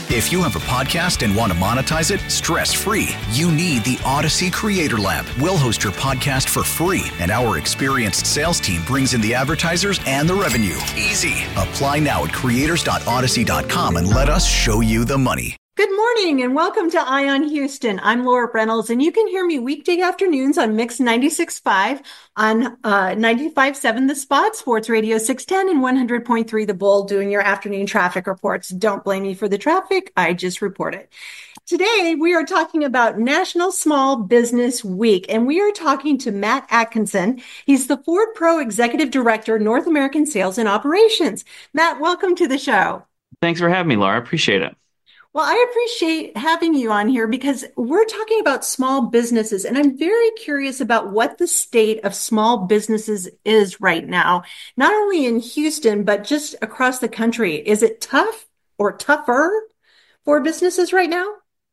If you have a podcast and want to monetize it stress-free, you need the Odyssey Creator Lab. We'll host your podcast for free, and our experienced sales team brings in the advertisers and the revenue. Easy. Apply now at creators.odyssey.com and let us show you the money. Good morning and welcome to Ion Houston. I'm Laura Reynolds, and you can hear me weekday afternoons on Mix 96.5, on 95.7 The Spot, Sports Radio 610, and 100.3 The Bull, doing your afternoon traffic reports. Don't blame me for the traffic. I just report it. Today, we are talking about National Small Business Week, and we are talking to Matt Atkinson. He's the Ford Pro Executive Director, North American Sales and Operations. Matt, welcome to the show. Thanks for having me, Laura. I appreciate it. Well, I appreciate having you on here because we're talking about small businesses, and I'm very curious about what the state of small businesses is right now, not only in Houston, but just across the country. Is it tough or tougher for businesses right now?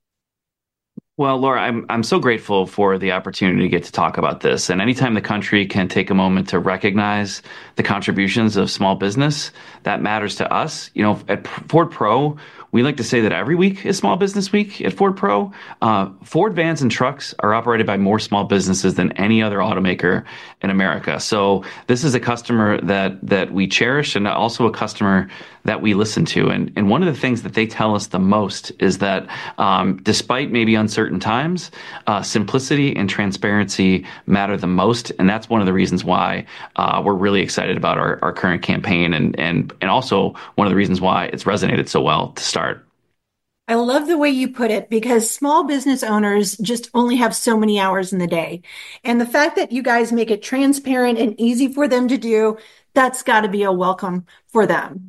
Well, Laura, I'm so grateful for the opportunity to get to talk about this. And anytime the country can take a moment to recognize the contributions of small business, that matters to us. You know, at Ford Pro, we like to say that every week is Small Business Week at Ford Pro. Ford vans and trucks are operated by more small businesses than any other automaker in America. So this is a customer that we cherish, and also a customer that we listen to. And one of the things that they tell us the most is that despite maybe uncertain times, simplicity and transparency matter the most. And that's one of the reasons why we're really excited about our current campaign, and also one of the reasons why it's resonated so well to start. I love the way you put it, because small business owners just only have so many hours in the day. And the fact that you guys make it transparent and easy for them to do, that's got to be a welcome for them.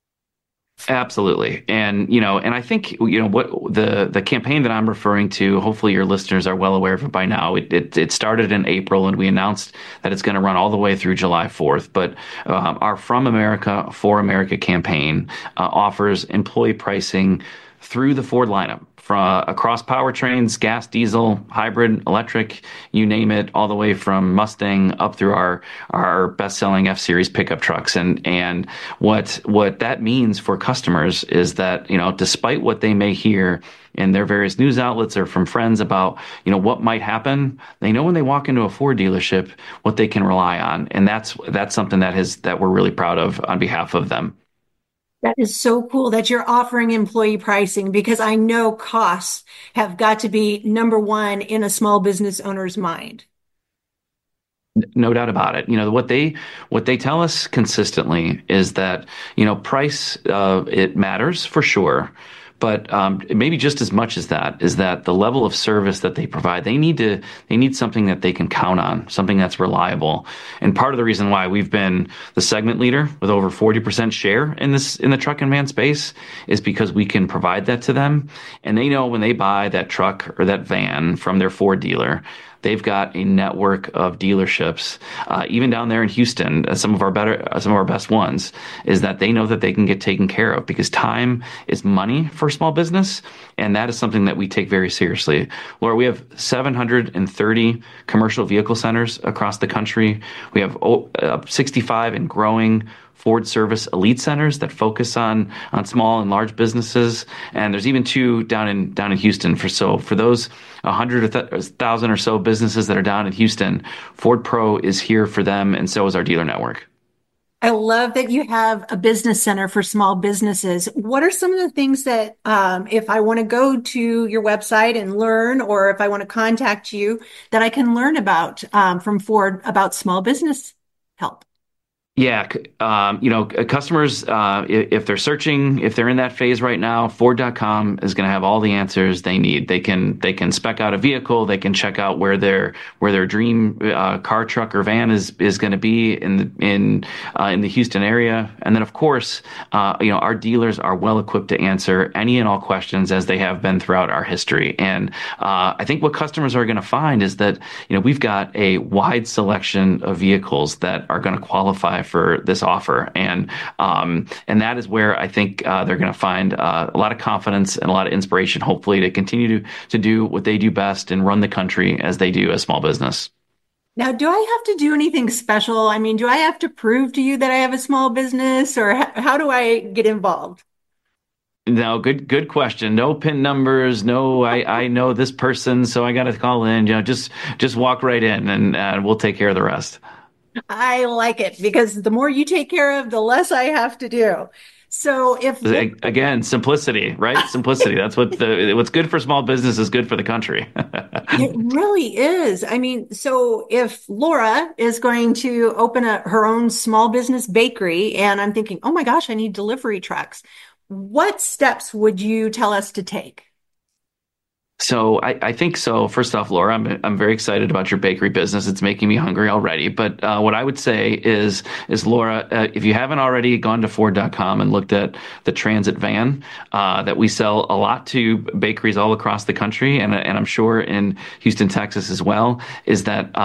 Absolutely. And I think, what the campaign that I'm referring to, hopefully your listeners are well aware of it by now. It started in April, and we announced that it's going to run all the way through July 4th. But our From America for America campaign offers employee pricing through the Ford lineup, from across powertrains, gas, diesel, hybrid, electric, you name it, all the way from Mustang up through our best-selling F-Series pickup trucks. And what that means for customers is that, despite what they may hear in their various news outlets or from friends about, what might happen, they know when they walk into a Ford dealership what they can rely on. And that's something that we're really proud of on behalf of them. That is so cool that you're offering employee pricing, because I know costs have got to be number one in a small business owner's mind. No doubt about it. What they tell us consistently is that, price, it matters for sure. But maybe just as much as that is that the level of service that they provide, they need something that they can count on, something that's reliable. And part of the reason why we've been the segment leader with over 40% share in the truck and van space is because we can provide that to them. And they know when they buy that truck or that van from their Ford dealer, they've got a network of dealerships, even down there in Houston. Some of our best ones is that they know that they can get taken care of, because time is money for small business, and that is something that we take very seriously. Laura, we have 730 commercial vehicle centers across the country. We have 65 and growing Ford Service Elite Centers that focus on small and large businesses, and there's even two down in Houston. For those 100,000 or so businesses that are down in Houston, Ford Pro is here for them, and so is our dealer network. I love that you have a business center for small businesses. What are some of the things that, if I want to go to your website and learn, or if I want to contact you, that I can learn about from Ford about small business help? Yeah, customers, if they're searching, if they're in that phase right now, Ford.com is going to have all the answers they need. They can spec out a vehicle. They can check out where their dream car, truck, or van is going to be in the Houston area. And then, of course, our dealers are well equipped to answer any and all questions, as they have been throughout our history. And I think what customers are going to find is that we've got a wide selection of vehicles that are going to qualify for this offer, and that is where I think they're going to find a lot of confidence and a lot of inspiration, hopefully, to continue to do what they do best and run the country as they do as small business. Now, do I have to do anything special? I mean, do I have to prove to you that I have a small business, or how do I get involved? No, good question. No pin numbers. No, I know this person, so I got to call in. Just walk right in, and we'll take care of the rest. I like it because the more you take care of, the less I have to do. So if Laura, Again, simplicity, right? Simplicity. That's what's good for small business is good for the country. it really is. I mean, so if Laura is going to open her own small business bakery, and I'm thinking, oh my gosh, I need delivery trucks, what steps would you tell us to take? So I think so. First off, Laura, I'm very excited about your bakery business. It's making me hungry already. But what I would say is Laura, if you haven't already gone to Ford.com and looked at the Transit van that we sell a lot to bakeries all across the country, and I'm sure in Houston, Texas as well, is that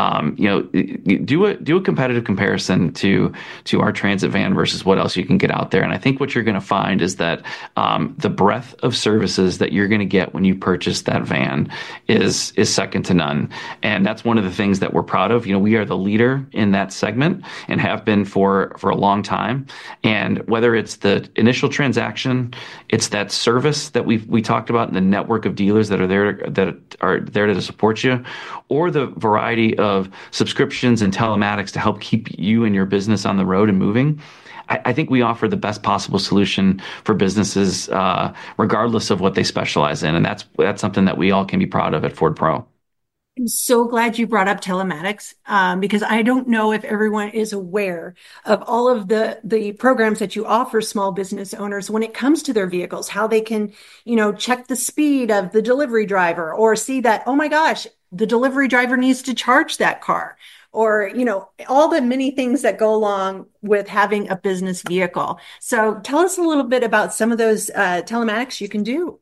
do a competitive comparison to our Transit van versus what else you can get out there. And I think what you're going to find is that the breadth of services that you're going to get when you purchase that van is second to none. And that's one of the things that we're proud of. We are the leader in that segment and have been for a long time. And whether it's the initial transaction, it's that service that we talked about in the network of dealers that are there to support you, or the variety of subscriptions and telematics to help keep you and your business on the road and moving. I think we offer the best possible solution for businesses, regardless of what they specialize in, and that's something that we all can be proud of at Ford Pro. I'm so glad you brought up telematics, because I don't know if everyone is aware of all of the programs that you offer small business owners when it comes to their vehicles, how they can, check the speed of the delivery driver or see that, oh my gosh, the delivery driver needs to charge that car, or, all the many things that go along with having a business vehicle. So tell us a little bit about some of those telematics you can do.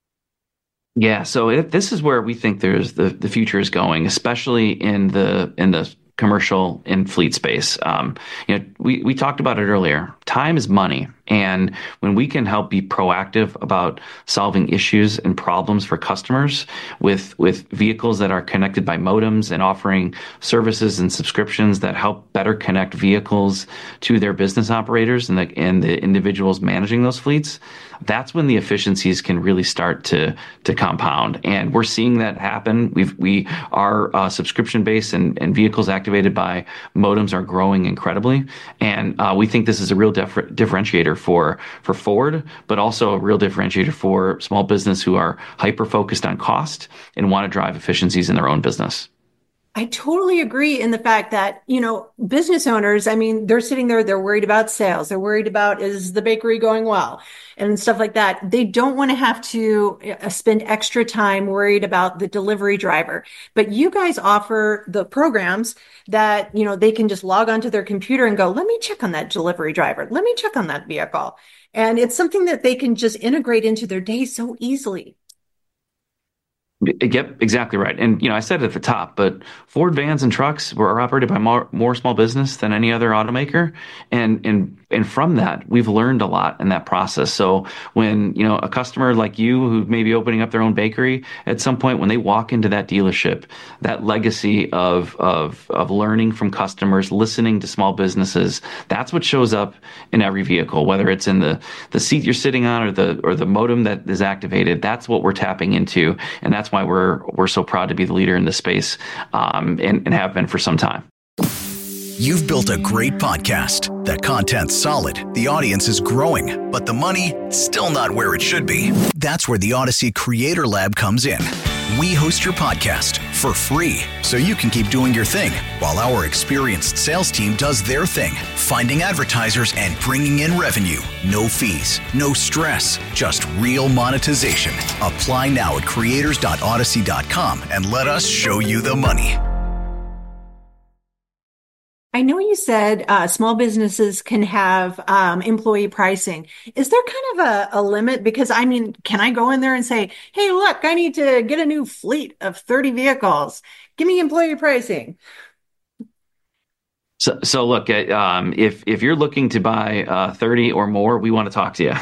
Yeah, so this is where we think there's the future is going, especially in the commercial and fleet space. We talked about it earlier. Time is money, and when we can help be proactive about solving issues and problems for customers with vehicles that are connected by modems and offering services and subscriptions that help better connect vehicles to their business operators and the individuals managing those fleets, that's when the efficiencies can really start to compound. And we're seeing that happen. Our subscription base and vehicles activated by modems are growing incredibly. And we think this is a real differentiator for Ford, but also a real differentiator for small business who are hyper focused on cost and want to drive efficiencies in their own business. I totally agree in the fact that, business owners, I mean, they're sitting there, they're worried about sales. They're worried about, is the bakery going well and stuff like that. They don't want to have to spend extra time worried about the delivery driver. But you guys offer the programs that, they can just log onto their computer and go, let me check on that delivery driver. Let me check on that vehicle. And it's something that they can just integrate into their day so easily. Yep, exactly right. And I said it at the top, but Ford vans and trucks were operated by more small business than any other automaker, and from that we've learned a lot in that process. So when a customer like you who may be opening up their own bakery at some point, when they walk into that dealership, that legacy of learning from customers, listening to small businesses, that's what shows up in every vehicle, whether it's in the seat you're sitting on or the modem that is activated. That's what we're tapping into, and that's why we're so proud to be the leader in this space, and have been for some time. You've built a great podcast. That content's solid. The audience is growing, but the money still not where it should be. That's where the Odyssey Creator Lab comes in. We host your podcast for free, so you can keep doing your thing while our experienced sales team does their thing, finding advertisers and bringing in revenue. No fees, no stress, just real monetization. Apply now at creators.odyssey.com and let us show you the money. I know you said small businesses can have employee pricing. Is there kind of a limit? Because I mean, can I go in there and say, hey, look, I need to get a new fleet of 30 vehicles. Give me employee pricing. So look, if you're looking to buy 30 or more, we want to talk to you.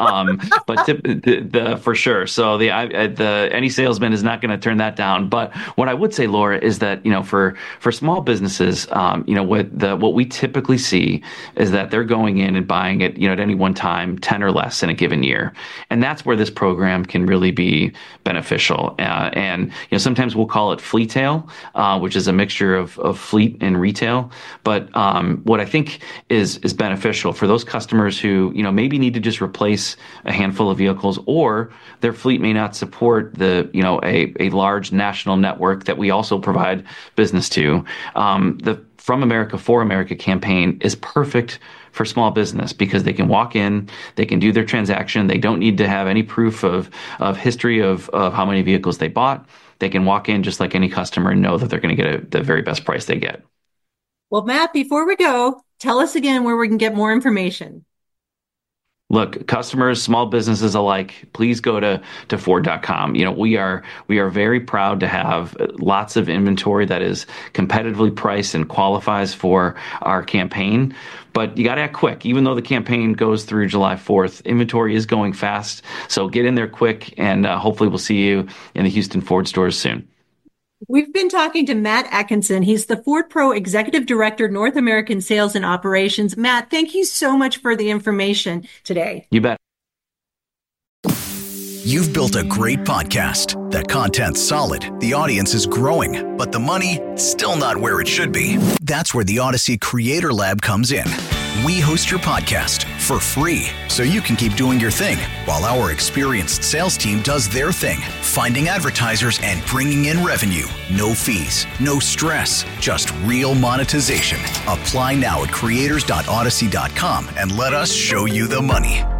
But for sure. So the any salesman is not going to turn that down. But what I would say, Laura, is that for small businesses, what we typically see is that they're going in and buying it at any one time 10 or less in a given year, and that's where this program can really be beneficial. And sometimes we'll call it fleetail, which is a mixture of fleet and retail. But what I think is beneficial for those customers who maybe need to just replace a handful of vehicles, or their fleet may not support a large national network that we also provide business to. The From America for America campaign is perfect for small business because they can walk in, they can do their transaction, they don't need to have any proof of history of how many vehicles they bought. They can walk in just like any customer and know that they're going to get the very best price they get. Well, Matt, before we go, tell us again where we can get more information. Look, customers, small businesses alike, please go to Ford.com. We are very proud to have lots of inventory that is competitively priced and qualifies for our campaign. But you got to act quick. Even though the campaign goes through July 4th, inventory is going fast. So get in there quick, and hopefully we'll see you in the Houston Ford stores soon. We've been talking to Matt Atkinson. He's the Ford Pro Executive Director, North American Sales and Operations. Matt, thank you so much for the information today. You bet. You've built a great podcast. The content's solid, the audience is growing, but the money still not where it should be. That's where the Odyssey Creator Lab comes in. We host your podcast for free so you can keep doing your thing while our experienced sales team does their thing, finding advertisers and bringing in revenue. No fees, no stress, just real monetization. Apply now at creators.odyssey.com and let us show you the money.